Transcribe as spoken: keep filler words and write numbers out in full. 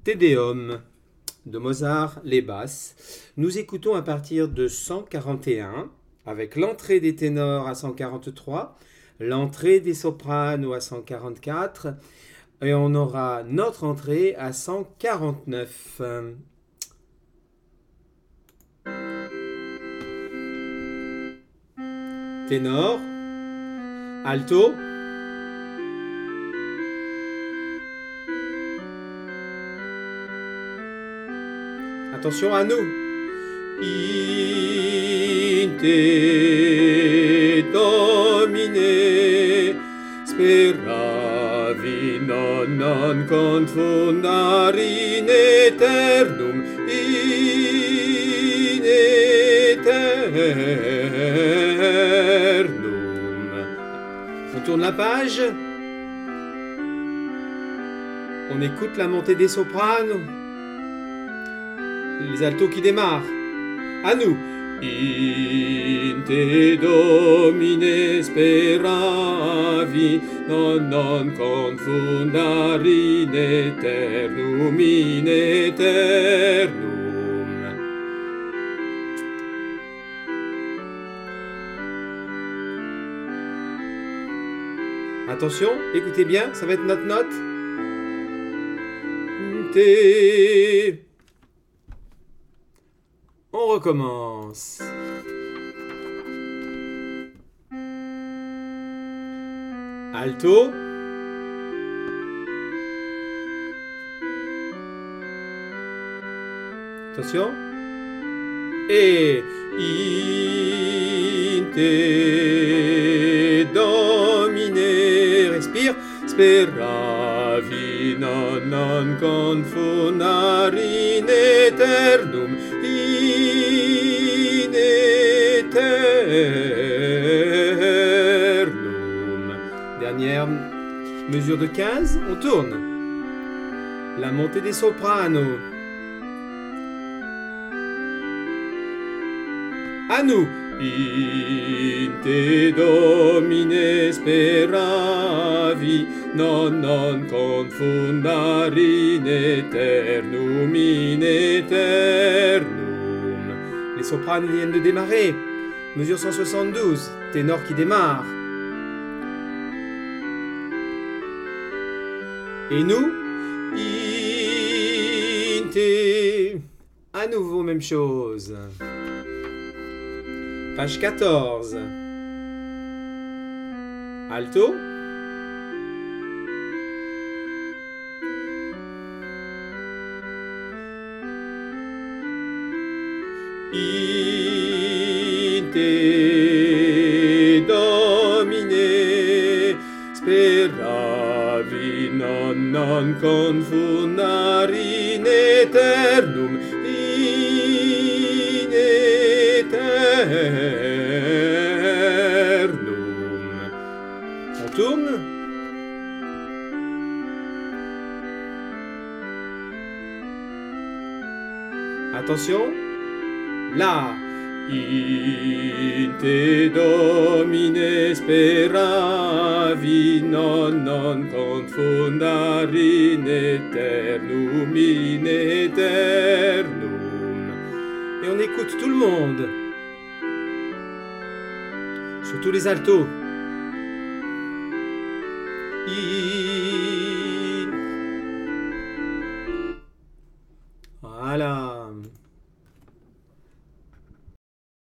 Te Deum de Mozart, les basses. Nous écoutons à partir de cent quarante et un, avec l'entrée des ténors à cent quarante-trois, l'entrée des sopranos à cent quarante-quatre, et on aura notre entrée à cent quarante-neuf. Ténor, alto, attention à nous. In te domine speravi non non confundari in eternum in eternum. On tourne la page. On écoute la montée des sopranos. Les altos qui démarrent. À nous. In te domine speravi, non non confundari in eternum in eternum. Attention, écoutez bien, ça va être notre note. Te... On recommence. Alto. Attention. Et in te domine. Respire. Speravi non non confundari in eternum in eternum. Dernière mesure de quinze, on tourne. La montée des sopranos. À nous. In te domine speravi, non non confundari in eternum in eternum. Les sopranes viennent de démarrer. Mesure cent soixante-douze, ténor qui démarre. Et nous, in te. À nouveau, même chose. Page quatorze. Alto. In te domine speravi non non confundari in eternum in eternum. On tourne. Attention. Là. In te domine speravi, non non confundari in eternum in eternum. Et on écoute tout le monde. Surtout les altos. In... Voilà.